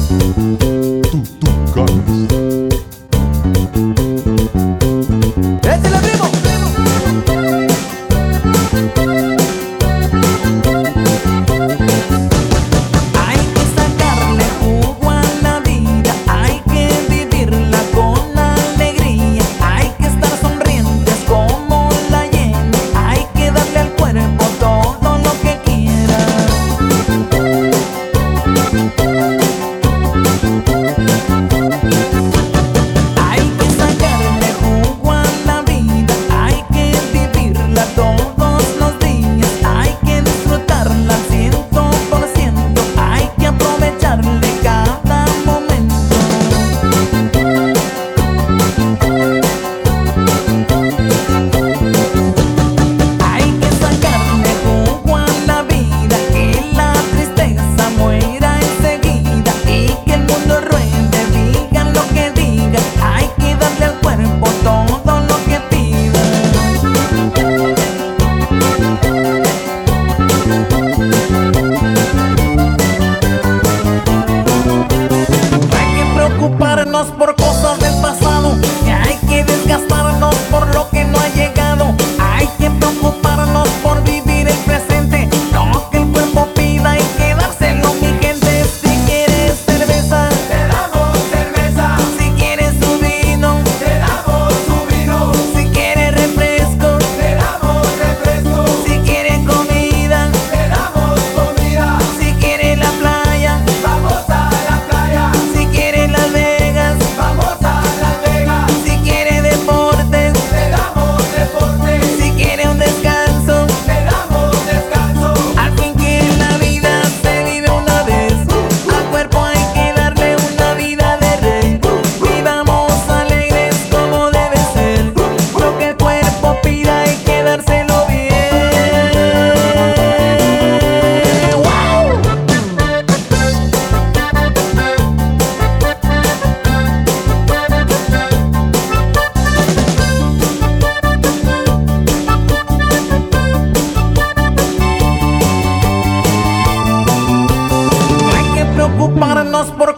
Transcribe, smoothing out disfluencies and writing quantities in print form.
Tutucanes. ¡Échale, primo! Hay que sacarle jugo a la vida, hay que vivirla con alegría, hay que estar sonrientes como la hiena, hay que darle al cuerpo todo lo que quiera. Hay que sacarle jugo a la vida, hay que vivirla todos los días, hay que disfrutarla al 100%, hay que aprovecharle cada momento. Hay que sacarle jugo a la vida, que la tristeza muera enseguida y que el mundo ruede, digan lo que digan, hay que darle al cuerpo todo lo que pida. Hay que preocuparnos por cosas del pasado, y hay que desgastarnos por lo que no ha llegado. Hay que preocuparnos por vivir el presente, lo que el cuerpo pida, hay que dárselo, mi gente. Si quieres cerveza, te damos cerveza. Si quieres su vino, te damos su vino. Si quieres refresco, te damos refresco. Si quieres comida, te damos comida. Si quieres la playa, vamos a la playa. Si quieres Las Vegas, vamos a Las Vegas. Si quieres deportes, te damos deportes. Si quieres un descanso, te damos descanso. Al fin que la vida se vive una vez, al cuerpo hay que darle una vida de rey. Vivamos alegres como debe ser, lo que el cuerpo pida hay que dárselo bien. ¡Wow! No hay que preocuparnos por